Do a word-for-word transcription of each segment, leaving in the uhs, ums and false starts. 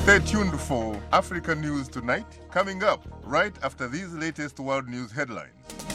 Stay tuned for Africa News Tonight, coming up right after these latest world news headlines.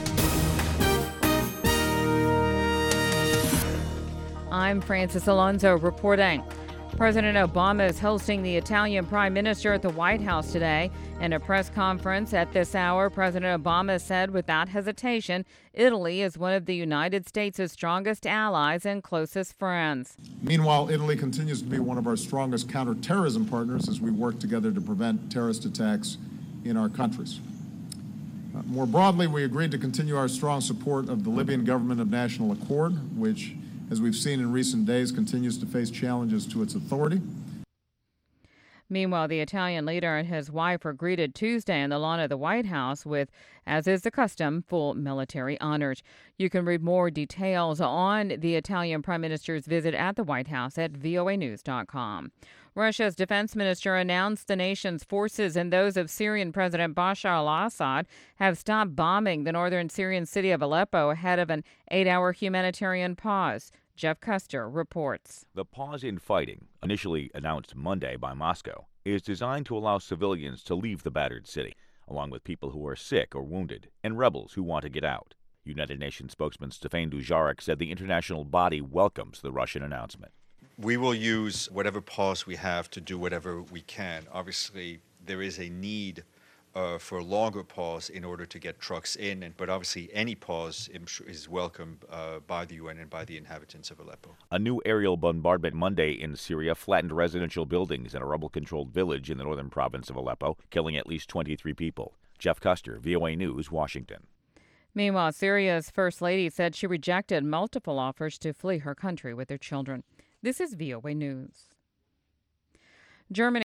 I'm Francis Alonso reporting. President Obama is hosting the Italian Prime Minister at the White House today. In a press conference at this hour, President Obama said without hesitation, Italy is one of the United States' strongest allies and closest friends. Meanwhile, Italy continues to be one of our strongest counterterrorism partners as we work together to prevent terrorist attacks in our countries. Uh, more broadly, we agreed to continue our strong support of the Libyan government of national accord, which, as we've seen in recent days, continues to face challenges to its authority. Meanwhile, the Italian leader and his wife were greeted Tuesday on the lawn of the White House with, as is the custom, full military honors. You can read more details on the Italian Prime Minister's visit at the White House at V O A news dot com. Russia's defense minister announced the nation's forces and those of Syrian President Bashar al-Assad have stopped bombing the northern Syrian city of Aleppo ahead of an eight-hour humanitarian pause. Jeff Custer reports. The pause in fighting, initially announced Monday by Moscow, is designed to allow civilians to leave the battered city, along with people who are sick or wounded and rebels who want to get out. United Nations spokesman Stefan Dujarric said the international body welcomes the Russian announcement. We will use whatever pause we have to do whatever we can. Obviously, there is a need uh, for a longer pause in order to get trucks in, and, but obviously any pause is welcomed uh, by the U N and by the inhabitants of Aleppo. A new aerial bombardment Monday in Syria flattened residential buildings in a rebel-controlled village in the northern province of Aleppo, killing at least twenty-three people. Jeff Custer, V O A News, Washington. Meanwhile, Syria's First Lady said she rejected multiple offers to flee her country with her children. This is V O A News. Germany